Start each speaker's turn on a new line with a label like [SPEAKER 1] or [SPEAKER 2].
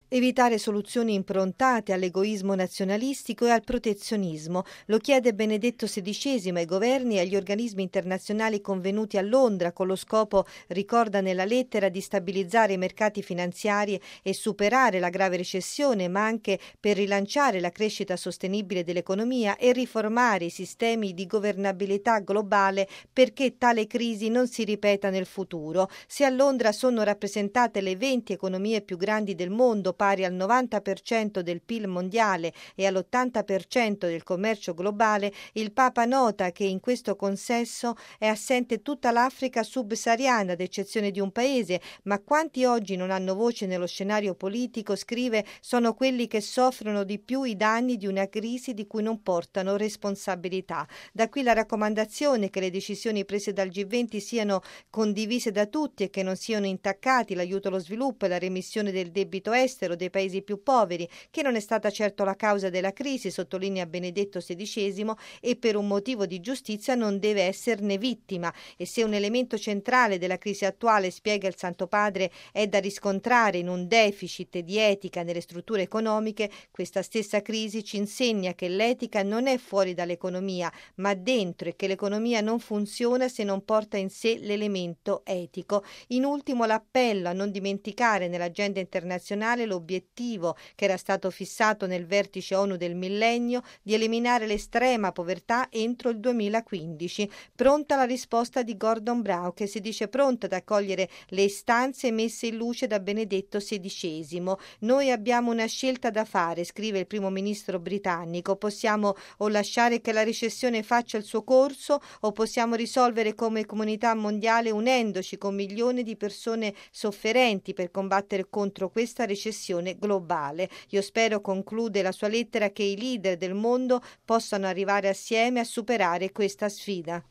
[SPEAKER 1] Evitare soluzioni improntate all'egoismo nazionalistico e al protezionismo, lo chiede Benedetto XVI ai governi e agli organismi internazionali convenuti a Londra con lo scopo, ricorda nella lettera, di stabilizzare i mercati finanziari e superare la grave recessione, ma anche per rilanciare la crescita sostenibile dell'economia e riformare i sistemi di governabilità globale perché tale crisi non si ripeta nel futuro. Se a Londra sono rappresentate le 20 economie più grandi del mondo, pari al 90% del PIL mondiale e all'80% del commercio globale, il Papa nota che in questo consesso è assente tutta l'Africa subsahariana, ad eccezione di un paese, ma quanti oggi non hanno voce nello scenario politico, scrive, sono quelli che soffrono di più i danni di una crisi di cui non portano responsabilità. Da qui la raccomandazione che le decisioni prese dal G20 siano condivise da tutti e che non siano intaccati l'aiuto allo sviluppo e la remissione del debito estero dei paesi più poveri, che non è stata certo la causa della crisi, sottolinea Benedetto XVI, e per un motivo di giustizia non deve esserne vittima. E se un elemento centrale della crisi attuale, spiega il Santo Padre, è da riscontrare in un deficit di etica nelle strutture economiche, questa stessa crisi ci insegna che l'etica non è fuori dall'economia, ma dentro, e che l'economia non funziona se non porta in sé l'elemento etico. In ultimo l'appello a non dimenticare nell'agenda internazionale l'obiettivo che era stato fissato nel vertice ONU del millennio di eliminare l'estrema povertà entro il 2015. Pronta la risposta di Gordon Brown, che si dice pronto ad accogliere le istanze messe in luce da Benedetto XVI. Noi abbiamo una scelta da fare, scrive il primo ministro britannico. Possiamo o lasciare che la recessione faccia il suo corso, o possiamo risolvere come comunità mondiale unendoci con milioni di persone sofferenti per combattere contro questa recessione globale. Io spero, conclude la sua lettera, che i leader del mondo possano arrivare assieme a superare questa sfida.